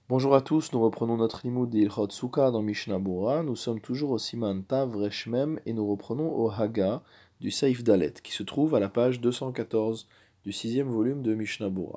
Bonjour à tous, nous reprenons notre limoud d'Ilchot Souka dans Mishnah Bura. Nous sommes toujours au Siman Tav Resh Mem et nous reprenons au Haga du Seif Dalet qui se trouve à la page 214 du sixième volume de Mishnah Bura.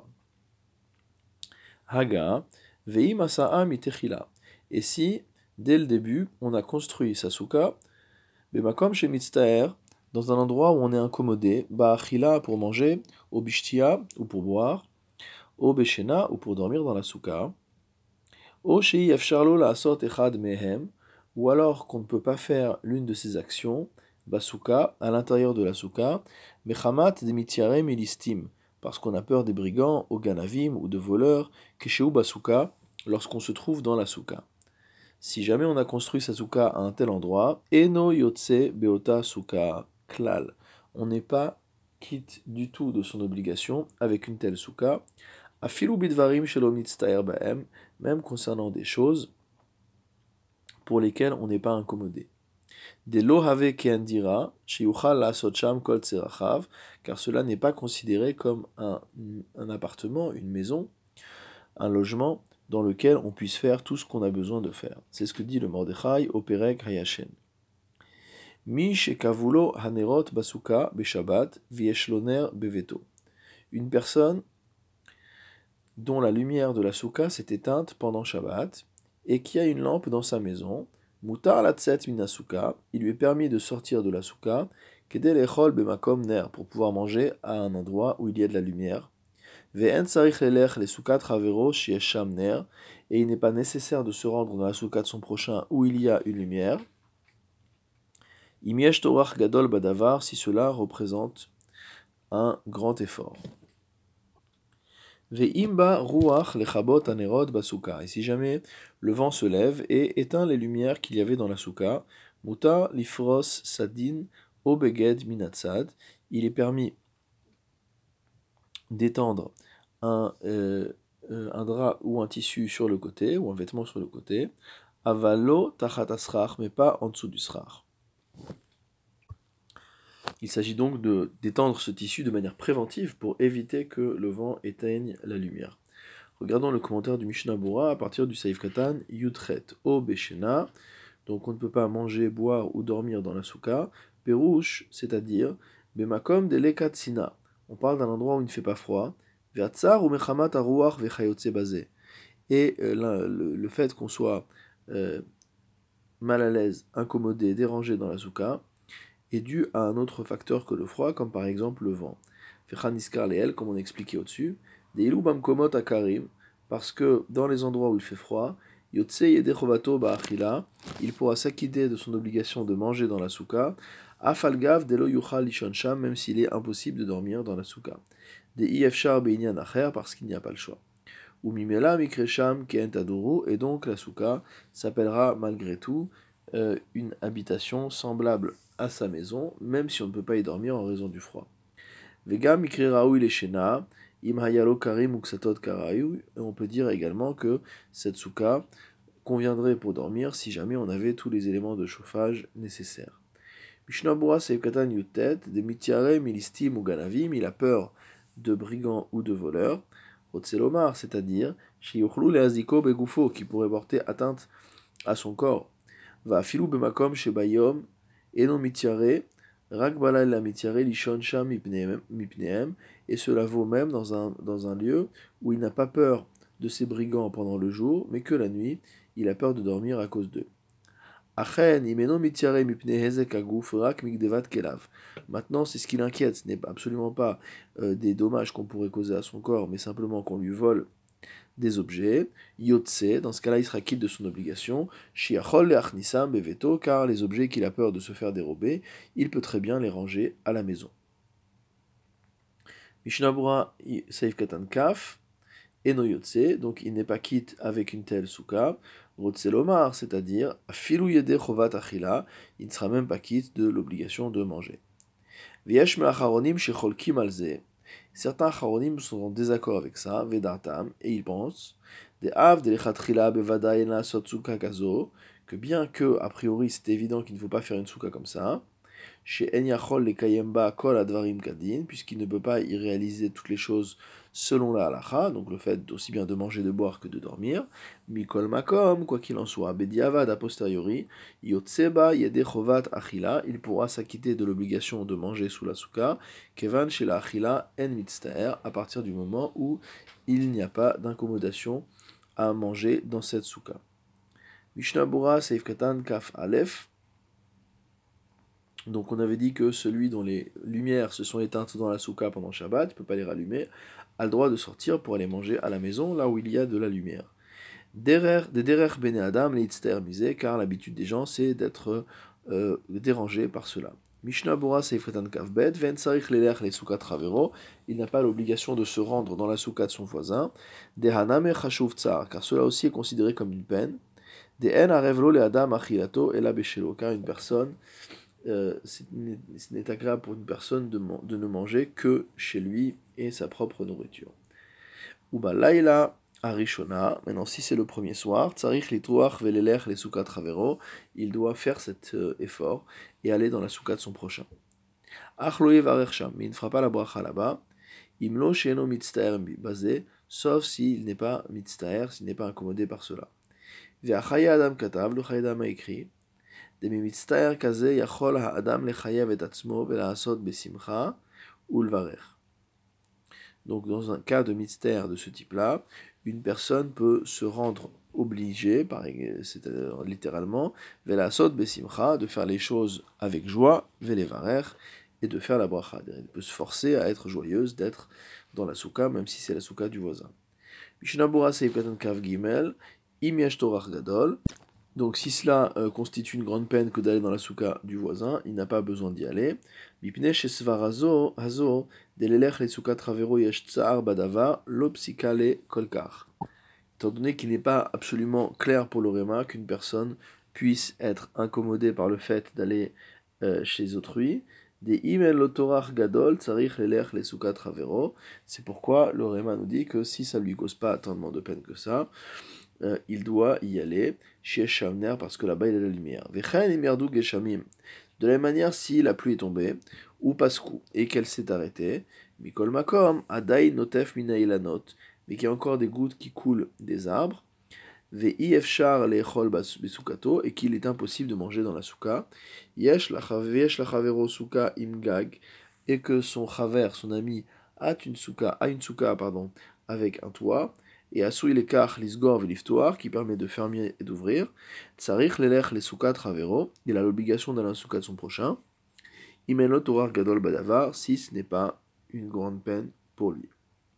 Haga, Veim Asa'a Mitechila. Et si, dès le début, on a construit sa souka, Bemakom Shemitztaer, dans un endroit où on est incommodé, Ba'achila pour manger, au Bishtia ou pour boire, au Beshena ou pour dormir dans la souka, O shei efsharlo la'asot echad mehem, ou alors qu'on ne peut pas faire l'une de ces actions, basuka, à l'intérieur de la souka, mechamat demitiare milistim, parce qu'on a peur des brigands, ou ganavim, ou de voleurs, kesheu basuka, lorsqu'on se trouve dans la souka. Si jamais on a construit sa souka à un tel endroit, eno yotse beota souka klal, on n'est pas quitte du tout de son obligation avec une telle souka, afilu bidvarim shelo mitztaer baem, même concernant des choses pour lesquelles on n'est pas incommodé. Des lohave keandira, sheyuchal lasot sham kol tserachav, car cela n'est pas considéré comme un appartement, une maison, un logement dans lequel on puisse faire tout ce qu'on a besoin de faire. C'est ce que dit le Mordechai au Perek Hayashen. Mi shekavulo hanerot basuka beshabbat vieshloner beveto. Une personne dont la lumière de la souka s'est éteinte pendant Shabbat, et qui a une lampe dans sa maison, Mutar latset minasuka, il lui est permis de sortir de la souka, kedel echol bemakom ner, pour pouvoir manger à un endroit où il y a de la lumière. Ve'en sarich lelech les soukat ravero shiesham ner, et il n'est pas nécessaire de se rendre dans la souka de son prochain où il y a une lumière. Imiesh torach gadol badavar, si cela représente un grand effort. Ve'imba ruach lechabot anerot basuka. Et si jamais le vent se lève et éteint les lumières qu'il y avait dans la souka, muta lifros sadin obeged minatzad, il est permis d'étendre un drap ou un tissu sur le côté, ou un vêtement sur le côté, avalo tachat asrach, mais pas en dessous du srach. Il s'agit donc d'étendre ce tissu de manière préventive pour éviter que le vent éteigne la lumière. Regardons le commentaire du Mishnah Bura à partir du Saif Katan Yudchet O Beshena. Donc on ne peut pas manger, boire ou dormir dans la souka. Perouche, c'est-à-dire Bemakom de Lekatsina. On parle d'un endroit où il ne fait pas froid. Veatsar ou Mechamat Aruach Vechayotse Bazé. Et le fait qu'on soit mal à l'aise, incommodé, dérangé dans la souka est dû à un autre facteur que le froid, comme par exemple le vent. Fechaniskar Leel, comme on expliquait au-dessus. Deilu Bamkomot Akarim, parce que dans les endroits où il fait froid, Yotse Yedechovato Ba'achila, il pourra s'acquitter de son obligation de manger dans la souka, Afalgav Delo Yuchal Lishonsham, même s'il est impossible de dormir dans la souka. Des Ifshar Beinyan Acher, parce qu'il n'y a pas le choix. Ou Mimela Mikresham Kent Aduru, et donc la souka s'appellera malgré tout une habitation semblable à sa maison, même si on ne peut pas y dormir en raison du froid. Vega Mikre Raoui Leshena, Im Hayalo Karim Uksatot Karayu, et on peut dire également que cette souka conviendrait pour dormir si jamais on avait tous les éléments de chauffage nécessaires. Mishnabura Seikatan Yutet, de Mitiare Milistim ou Ganavim, il a peur de brigands ou de voleurs. Otselomar, c'est-à-dire Shiyuchlu Leaziko Begufo, qui pourrait porter atteinte à son corps. Va filou bemakom shebayom eno mitiare rak balal la mitiare lishon sham mipneem, et cela vaut même dans un lieu où il n'a pas peur de ses brigands pendant le jour, mais que la nuit, il a peur de dormir à cause d'eux. Achen imeno mitiare mipne hezek aguf rak mikdevat kelav. Maintenant, c'est ce qui l'inquiète, ce n'est absolument pas des dommages qu'on pourrait causer à son corps, mais simplement qu'on lui vole des objets, yotse, dans ce cas-là il sera quitte de son obligation, shiachol leachnisam beveto, car les objets qu'il a peur de se faire dérober, il peut très bien les ranger à la maison. Mishnabura Saif Katan Kaf, Eno yotse, donc il n'est pas quitte avec une telle souka, Rotselomar, c'est-à-dire Afilu yede chovat achila, il ne sera même pas quitte de l'obligation de manger. Viesh me'acharonim shecholkim alze, certains charonim sont en désaccord avec ça, Vedatam, et ils pensent des av de lechatchila bevada ena sot souka kazo, que bien que, a priori, c'est évident qu'il ne faut pas faire une souka comme ça, Chez En Yachol le Kayemba Kol Advarim Kadin, puisqu'il ne peut pas y réaliser toutes les choses selon la halacha, donc le fait aussi bien de manger, de boire que de dormir. Mikol Makom, quoi qu'il en soit, Bediavad a posteriori, Yotseba Yede Chovat Achila, il pourra s'acquitter de l'obligation de manger sous la souka, Kevan chez la Achila En Mitztaer, à partir du moment où il n'y a pas d'incommodation à manger dans cette souka. Mishnah Bura Seif Katan Kaf Aleph. Donc on avait dit que celui dont les lumières se sont éteintes dans la souka pendant Shabbat, il ne peut pas les rallumer, a le droit de sortir pour aller manger à la maison, là où il y a de la lumière. Des derer bene adam leitzter misé, car l'habitude des gens c'est d'être dérangé par cela. Mishnah Bora Seifretan Kavbet, Ven Sarich Lelech les Soukat Travero, il n'a pas l'obligation de se rendre dans la souka de son voisin. Des Haname Chashuv Tsar, car cela aussi est considéré comme une peine. Des En Arevlo le Adam Achilato et la Beshelo, car une personne, ce n'est agréable pour une personne de ne manger que chez lui et sa propre nourriture. Uba Laila Arishona, maintenant si c'est le premier soir, Tsarich Litruach Velelech les Soukat Travero, il doit faire cet effort et aller dans la souka de son prochain. Achloé Varersham, mais il ne fera pas la bracha là-bas. Imlo Sheno Mitztaer Bazé, sauf s'il n'est pas Mitztaer, s'il n'est pas incommodé par cela. Ve'achaya Adam Katav, le Chayadam a écrit. Demi-mitztaer kaze yachol ha'adam lechayev et atzmo vela'asot besimcha ulvarer. Donc dans un cas de mitztaer de ce type-là, une personne peut se rendre obligée, c'est-à-dire littéralement, vela'asot besimcha, de faire les choses avec joie, velevarer, et de faire la bracha. Elle peut se forcer à être joyeuse, d'être dans la souka, même si c'est la souka du voisin. Mishnah Bura Seif Katan Kav Gimel, Im yesh torach gadol. Donc si cela constitue une grande peine que d'aller dans la souka du voisin, il n'a pas besoin d'y aller. Mipne shesvar hazo delelech le souka travero yesh tsar badava lopsikale kolkar. Étant donné qu'il n'est pas absolument clair pour l'oréma qu'une personne puisse être incommodée par le fait d'aller chez autrui, des imel lotorach gadol tsarich lelech le souka travero. C'est pourquoi l'oréma nous dit que si ça lui cause pas tellement de peine que ça, il doit y aller chez Shamner parce que là-bas il y a la lumière. De la même manière, si la pluie est tombée, ou paskou, et qu'elle s'est arrêtée, Mikol Makom, Adai Notef Minailanot, mais qu'il y a encore des gouttes qui coulent des arbres, Ve'ifshar Lechol Besukato, et qu'il est impossible de manger dans la souka, Yesh Lachavero Souka Imgag, et que son chaver, son ami, a une souka, avec un toit, et Asui Lekach Lisgor Veliftoar, qui permet de fermer et d'ouvrir. Tsarich Lelech les Soukat Ravero, il a l'obligation d'aller en souka de son prochain. Imenot Torar Gadol Badavar, si ce n'est pas une grande peine pour lui.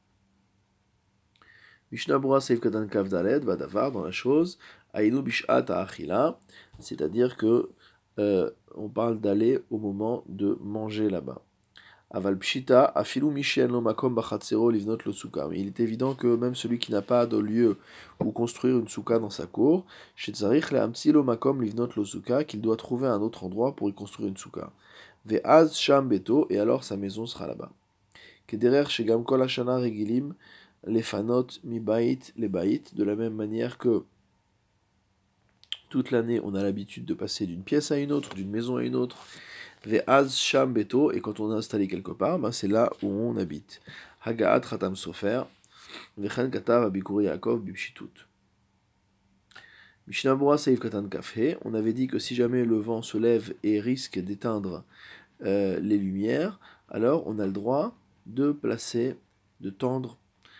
Mishnah Bura Seif Katan Kav Daled Badavar, dans la chose, Aïnou Bishat Achila, c'est-à-dire que on parle d'aller au moment de manger là-bas. Aval pshita, afilu mishen lo makom bachatzero livnot lo souka. Mais il est évident que même celui qui n'a pas de lieu où construire une souka dans sa cour, shetzarich le amtsi lo makom livnot lo souka, qu'il doit trouver un autre endroit pour y construire une souka. Ve'az sham beto, et alors sa maison sera là-bas. Kederer shegam kol hashana regilim lefanot mi bait le bait, de la même manière que toute l'année on a l'habitude de passer d'une pièce à une autre, d'une maison à une autre. Ve'az sham beto, et quand on est installé quelque part, c'est là où on habite. Hagaat ratam sofer, vechen katav abikuri Yaakov bibshitut. Mishnah Bura Seif Katan Kafhe, on avait dit que si jamais le vent se lève et risque d'éteindre les lumières, alors on a le droit de placer, de tendre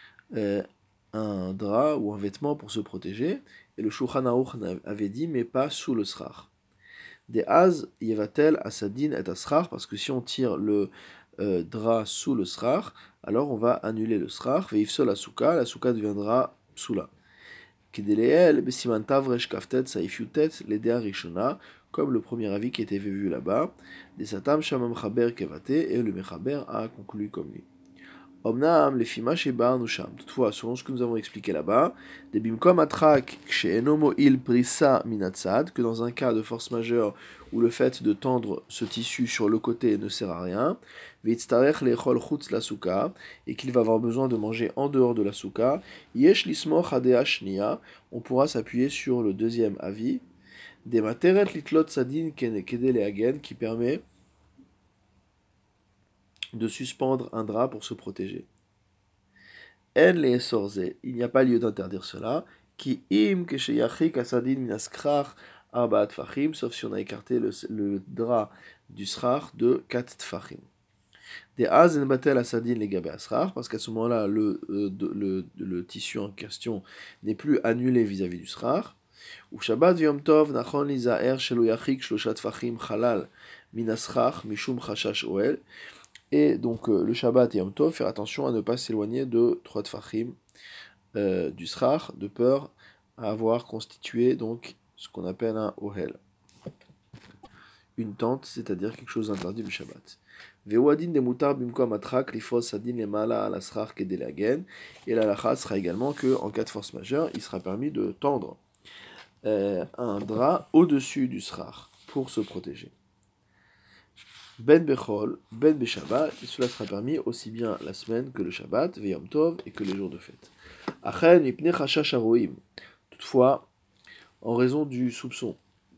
un drap ou un vêtement pour se protéger. Et le Shulchan Aruch avait dit, mais pas sous le srach. Des az yevatel asadin et asrach, parce que si on tire le drap sous le srach, alors on va annuler le srach, veifsol la souka deviendra psula. Kedeleel besiman tavresh kaftet saifyutet l'edea rishona, comme le premier avis qui était vu là-bas, des satam shamam chaber kevate, et le mechaber a conclu comme lui. Omnam le fima sheba nusham. Toutefois, selon ce que nous avons expliqué là-bas, des bimkom atrak ksheenomo il prisa minatsad, que dans un cas de force majeure où le fait de tendre ce tissu sur le côté ne sert à rien, vitztarech lechol chutz la souka, et qu'il va avoir besoin de manger en dehors de la souka, yesh lismoch adea shnia, on pourra s'appuyer sur le deuxième avis, des materet litlot sadin kede lehagen, qui permet de suspendre un drap pour se protéger. En les sorze, il n'y a pas lieu d'interdire cela. Ki im kesheyachik asadin minaskrar arba tfachim, sauf si on a écarté le drap du srar de 4 tfachim. Des azen batel asadin les gabé asrar, parce qu'à ce moment-là, le tissu en question n'est plus annulé vis-à-vis du srar. Ou Shabbat v'yom tov nachon lizaer shelo yachik shlosha tfachim chalal minasrar mishum chashash oel. Et donc le Shabbat et Yom Tov, faire attention à ne pas s'éloigner de 3 tfachim du srar, de peur à avoir constitué donc ce qu'on appelle un ohel. Une tente, c'est-à-dire quelque chose d'interdit du Shabbat. Ve'uadin de mutar bimkom atrak lifos sadin lemala ala srar kedelagen. Et la lacha sera également que en cas de force majeure, il sera permis de tendre un drap au-dessus du srar pour se protéger. Ben Bechol, Ben Beshabbat, et cela sera permis aussi bien la semaine que le Shabbat, Veyom Tov, et que les jours de fête. Achen, Ipne Chashash Haroim. Toutefois, en raison du soupçon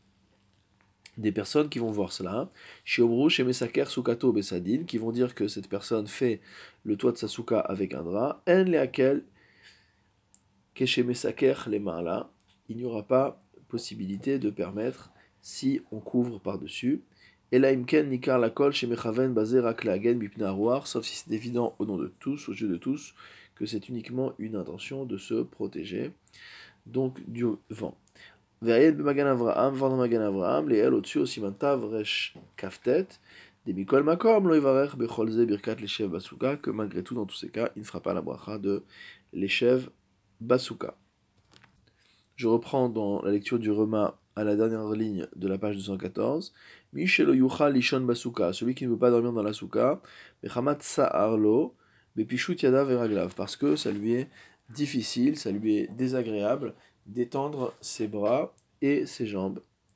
des personnes qui vont voir cela, Shiomru, Shemesaker, Sukato, Besadin, qui vont dire que cette personne fait le toit de sa souka avec un drap, En Leakel, Keshemesaker, les Ma'ala, il n'y aura pas possibilité de permettre si on couvre par-dessus. Et là, imken nikar la kol chez mechaven basé raklagen bipna arouar, sauf si c'est évident au nom de tous, aux yeux de tous, que c'est uniquement une intention de se protéger, donc du vent. Ve'ayed b'magan Avraham, vent magan Avraham, les el au-dessus aussi mantav resh kaftet, des mikol makom lo ivarech becholze birkat leshev basuka, que malgré tout, dans tous ces cas, il ne fera pas la bracha de leshev basuka. Je reprends dans la lecture du Rema à la dernière ligne de la page 214. Mishelo yuchal lishon basuka, celui qui ne veut pas dormir dans la souka, bechamat sa'arlo, bepishut yadav veraglav, parce que ça lui est difficile, ça lui est désagréable d'étendre ses bras et ses jambes.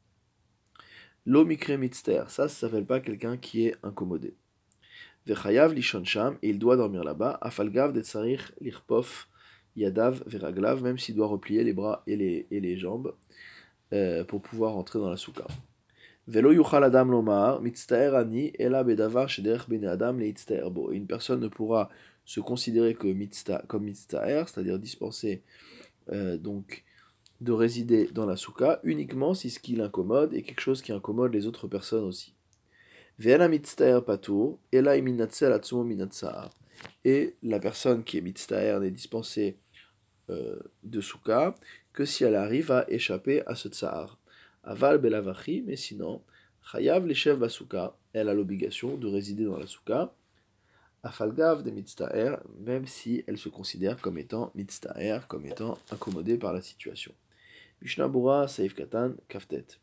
Lo mikre mitzter, ça s'appelle pas quelqu'un qui est incommodé. Vechayav lishon sham, et il doit dormir là-bas, afalgav de tsarich lirpof yadav veraglav, même s'il doit replier les bras et les jambes pour pouvoir entrer dans la souka. Velo yuchal adam lomar mitztaer ani ela bedavar shederech bene adam leitztaer bo. Une personne ne pourra se considérer que comme mitztaer, c'est-à-dire dispensé donc de résider dans la souka uniquement si ce qui l'incommode est quelque chose qui incommode les autres personnes aussi. Ve'ena mitztaer patur ela iminatzel atsumo minatzar. Et la personne qui est mitztaer n'est dispensée de souka que si elle arrive à échapper à ce tsar. Aval belavachi, mais sinon, chayav leshev basuka, elle a l'obligation de résider dans la souka. Afalgav de mitztaer, même si elle se considère comme étant mitztaer, comme étant incommodée par la situation. Mishnah Bura, Seif Katan, Kaftet.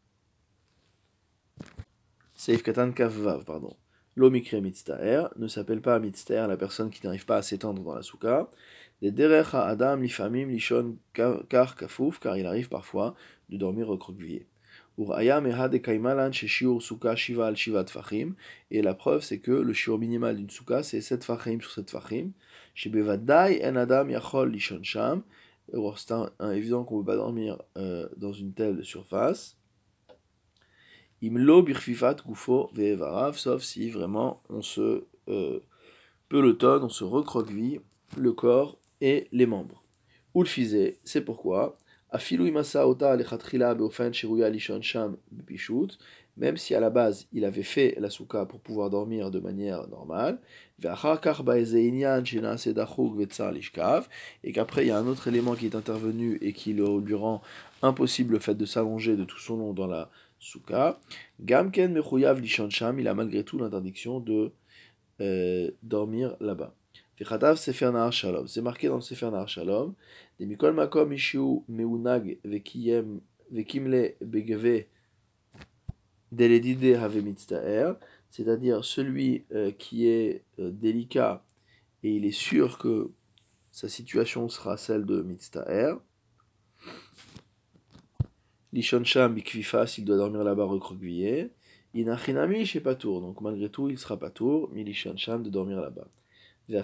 Seif Katan, Kafvav, pardon. L'omikre mitztaer ne s'appelle pas mitztaer la personne qui n'arrive pas à s'étendre dans la souka. Des derech adam lifamim lishon kar kafouf, car il arrive parfois de dormir recroquevillé. Uraya meha de kaimalan chez shiur souka shiva al shiva tfachim, et la preuve c'est que le shiur minimal d'une souka c'est 7 tfachim sur 7 tfachim. Chez bevadai en adam yachol lishon sham, c'est évident qu'on ne peut pas dormir dans une telle surface. Imlo birfifat gufo ve'evarav, sauf si vraiment on se pelotonne, on se recroqueville le corps et les membres. Ou le fisé, c'est pourquoi afilu imasa ota alechatchila beofen shiruya lishon sham bepishut, même si à la base il avait fait la souka pour pouvoir dormir de manière normale, ve'achar kach ba'eze inyan shenase dachuk ve'tzar lishkav, et qu'après il y a un autre élément qui est intervenu et qui lui rend impossible le fait de s'allonger de tout son long dans la souka, gamken mechuyav lishon sham, il a malgré tout l'interdiction de dormir là-bas. C'est marqué dans le Sefer Nahar Shalom. Des mikol makom ishu meunag vekimle begeve deledide have mitztaer, c'est-à-dire celui qui est délicat et il est sûr que sa situation sera celle de mitztaer. Lishon sham bikvifa, s'il doit dormir là-bas recroquevillé. Inachinami chez patour, donc malgré tout il sera patour, mi lishon sham de dormir là-bas. Et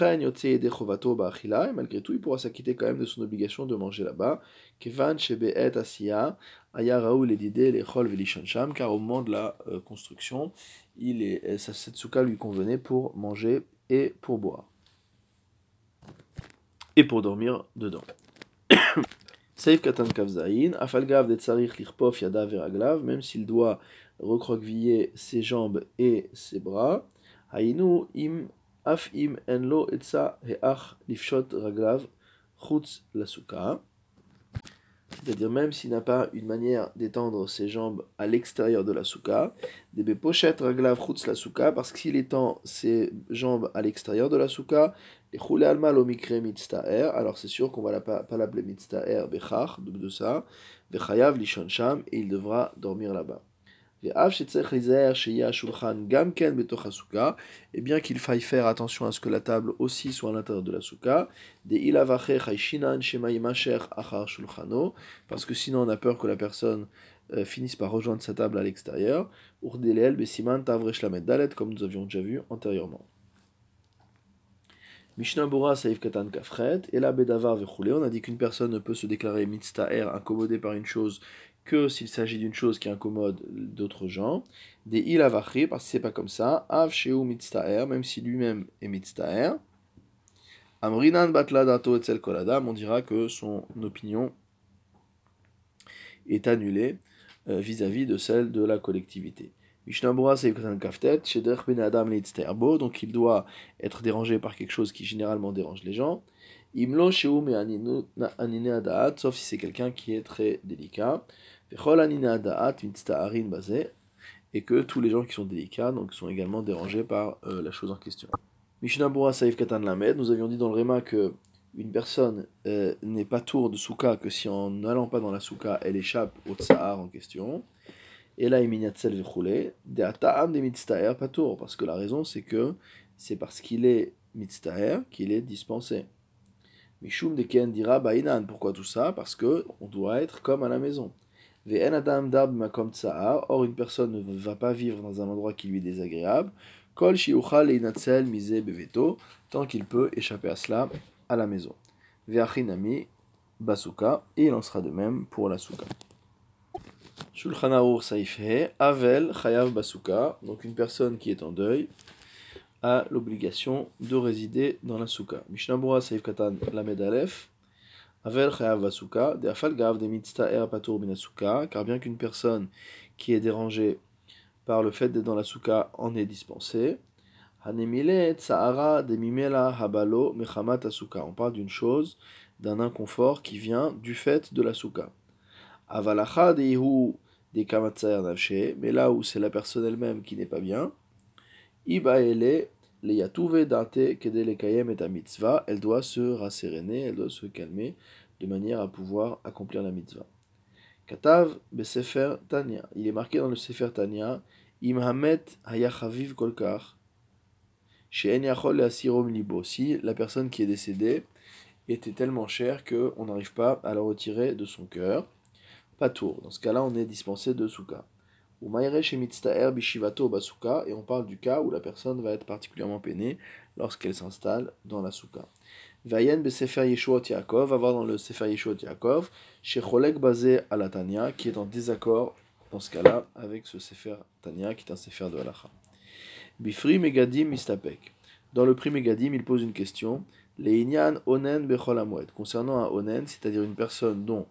malgré tout, il pourra s'acquitter quand même de son obligation de manger là-bas. Kevan shebe'et asiya aya raoul edide lechol velishan sham, car au moment de la construction, cette souka lui convenait pour manger et pour boire. Et pour dormir dedans. Seif katan kavzaïn, afalgav de tsarich lichpof yada veraglav, même s'il doit recroqueviller ses jambes et ses bras. Haïnu im af im enlo etsa heach lifshot raglav chutz la souka. C'est-à-dire même s'il n'a pas une manière d'étendre ses jambes à l'extérieur de la souka, des pochet raglav chutz la souka, parce que s'il étend ses jambes à l'extérieur de la souka, les choule alma lo mikre mitztaer, alors c'est sûr qu'on va pas l'appeler mitztaer bechach, de ça, vechayav lishon sham, et il devra dormir là-bas. Et bien qu'il faille faire attention à ce que la table aussi soit à l'intérieur de la souka, parce que sinon on a peur que la personne finisse par rejoindre sa table à l'extérieur, comme nous avions déjà vu antérieurement. Mishnah Bora Saïf Katan Kafret, et la Bedavar Vechoulé, on a dit qu'une personne ne peut se déclarer mitztaer, incommodée par une chose, que s'il s'agit d'une chose qui incommode d'autres gens. Des ilavachri, parce que c'est pas comme ça. Av sheu mitztaer, même si lui-même est mitztaer. Amrinan batla dato etzel koladam, on dira que son opinion est annulée vis-à-vis de celle de la collectivité. Mishnah c'est kaftet, sheder ben adam leitzterbo, donc il doit être dérangé par quelque chose qui généralement dérange les gens. Imlo sheu me anine adaat, sauf si c'est quelqu'un qui est très délicat. Vechol anine adaat mitztaarin bazeh, et que tous les gens qui sont délicats donc sont également dérangés par la chose en question. Mishnah Bura Saïf Katan Lamed, nous avions dit dans le Réma que une personne n'est pas tour de souka que si en n'allant pas dans la souka, elle échappe au tsahar en question. Et là, iminyatzel vechoulé, de ata'am de mitztaher pas tour, parce que la raison c'est que c'est parce qu'il est mitztaher qu'il est dispensé. Mishum de ken dira ba'inan, pourquoi tout ça? Parce que on doit être comme à la maison. Ve'en adam dab makom tsahar, or une personne ne va pas vivre dans un endroit qui lui est désagréable. Kol shiuchal einatzel mise beveto, tant qu'il peut échapper à cela à la maison. Ve'achinami basuka, et il en sera de même pour la souka. Shulchan Aruch Saif He, Avel Chayav Basuka, donc une personne qui est en deuil a l'obligation de résider dans la souka. Mishnah Bura Saif Katan Lamed Aleph, Avel Chayav Basuka, de Afal Gav de Mitztaer Patur Minasuka, car bien qu'une personne qui est dérangée par le fait d'être dans la souka en est dispensée. Hanemile Tsahara de Mimela Habalo Mechamat Asuka, on parle d'une chose, d'un inconfort qui vient du fait de la souka. Avalacha de Ihu des kamatsaer navshe, mais là où c'est la personne elle-même qui n'est pas bien, ibaele le yatuve date kede le kayem et mitzvah, elle doit se rasséréner, elle doit se calmer de manière à pouvoir accomplir la mitzvah. Katav besefer Tanya, il est marqué dans le sefer Tanya, imhamet hayachaviv kolkar, she'en yachol leasirom libo, si la personne qui est décédée était tellement chère qu'on n'arrive pas à la retirer de son cœur. Patour. Dans ce cas-là, on est dispensé de souka. Ou maïresh et mitztaer bishivato basuka, et on parle du cas où la personne va être particulièrement peinée lorsqu'elle s'installe dans la souka. Vayen besefer Yeshuot Yaakov, va voir dans le sefer Yeshuot Yaakov, chez Cholek basé à la Tanya, qui est en désaccord dans ce cas-là avec ce sefer Tanya, qui est un sefer de halacha. Bifri megadim mistapek. Dans le prix Megadim, il pose une question. Les inyan onen bechol amoued. Concernant un onen, c'est-à-dire une personne dont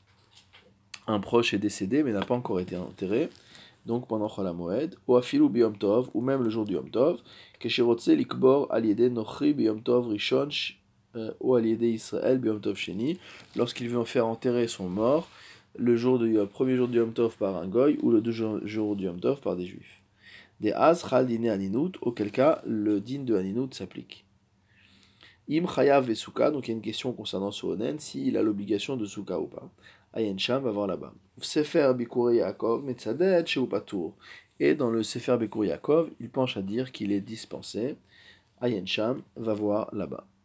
un proche est décédé mais n'a pas encore été enterré, donc pendant Chol HaMoed, ou afilu biyom tov, ou même le jour du Yom Tov, keshirotse likbor aliede nochri biyom tov rishon ou aliede Israël biyom tov sheni, lorsqu'il veut en faire enterrer son mort le premier jour du Yom Tov par un goy ou le deuxième jour du Yom Tov par des juifs. Des as chal dine aninut, auquel cas le din de aninut s'applique. Im chayav et souka, donc il y a une question concernant ce onen, s'il a l'obligation de souka ou pas. Ayen Sham va voir là-bas. Sefer Bikur Yaakov, Metzadet Sheu Patour. Et dans le Sefer Bikur Yaakov, il penche à dire qu'il est dispensé. Ayen Sham va voir là-bas.